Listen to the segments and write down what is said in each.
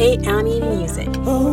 K-Ami Music.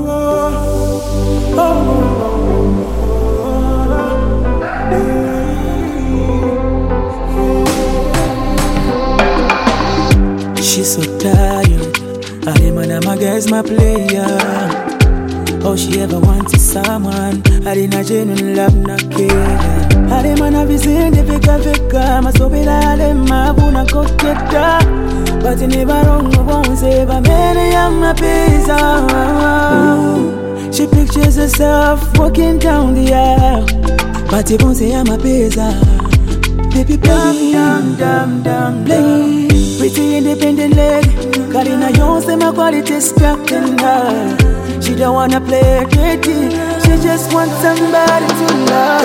She's so tired. I am my girl's my player. Oh, she ever wanted someone. I didn't genuine love, not care. I didn't have his in the vika. My soul be like my buna coqueta. But in the wrong, I won't save a man. I am my pizza. She pictures herself walking down the aisle. But he won't say I'm a pizza. Baby, play, play. Pretty independent lady. Karina Jones say my quality stuck in her. She don't wanna play dirty. She just wants somebody to love.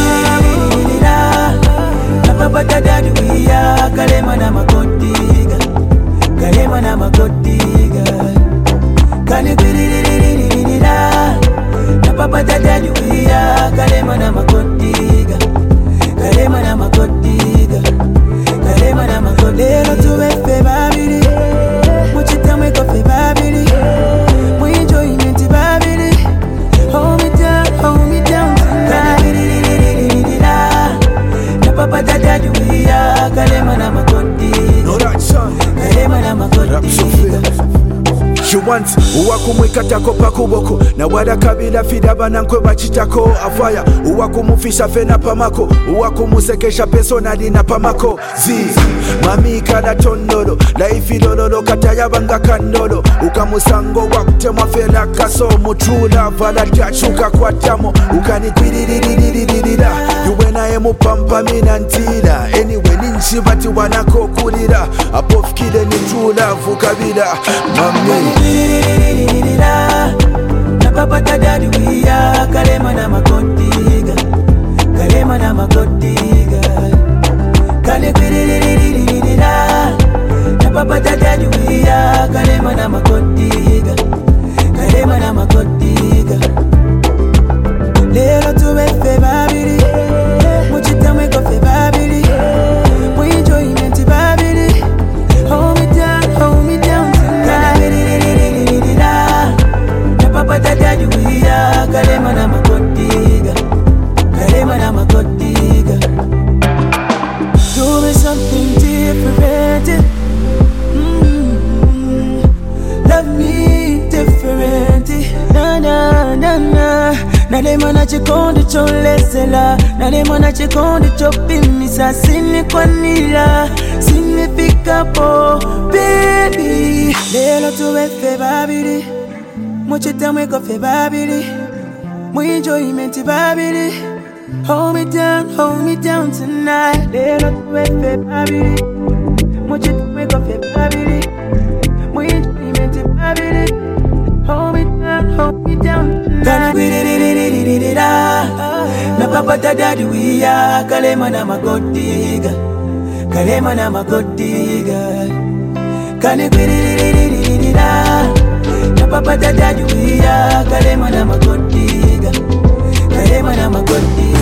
Papa daddy we are. Kalema na makotiga. Kalema na makotiga. Kani kwiririririra. Papa daddy we are. Kalema na makotiga. Kalema na makotiga. Kalema na makotiga. Lero tuwe fe babiri. Muchita mweko fe babiri. Enjoyment babiri. Hold me down tonight. Na papa daddy we are. Kalema na makotiga. No that son. Kalema na makotiga. She wants uwakumwikatako pakuboko na wadakabila fidaba na nkwe bachitako afaya uwakumufisha fena pamako uwakumusekesha peso nadina pamako zizi mami kada tondolo laifi lololo katayabanga kandolo ukamusango wakutemwa fela kaso mutula vala tachuka kwa tamo ukanikwiririririririra yuwenaye mupampa minantila anyway ninshibati wanakokulira apofkile nitula vukabila mami na papa daddy we are. Kalema na makotiga. Kalema na makotiga. Kale kwiririririra. Na papa daddy we are. Kalema na makotiga. Kalema na makotiga. Lero tuwe fe babiri. Muchita mweko fe babiri. Enjoyment babiri. Hold me down Papa daddy we are. Kalema na makotiga. Kalema na makotiga. Doing something different. Love me different. Na Nalema na chikondi cholesela. Nalema na chikondi chopimisa. Sini kwa nila. Sini pikapo baby. Lelo tuwe fe babiri. Muchita mweko fe babiri. Enjoyment babiri. Hold me down tonight. Lelo tuwe fe babiri. Muchita mweko fe babiri. Enjoyment babiri. Hold me down tonight. Kani kwiririririra. Na papa daddy we are. Kalema na makotiga. Kalema na makotiga. Kani kwiririririra. Na papa daddy we are. Kalema na makotiga. Kalema na makotiga.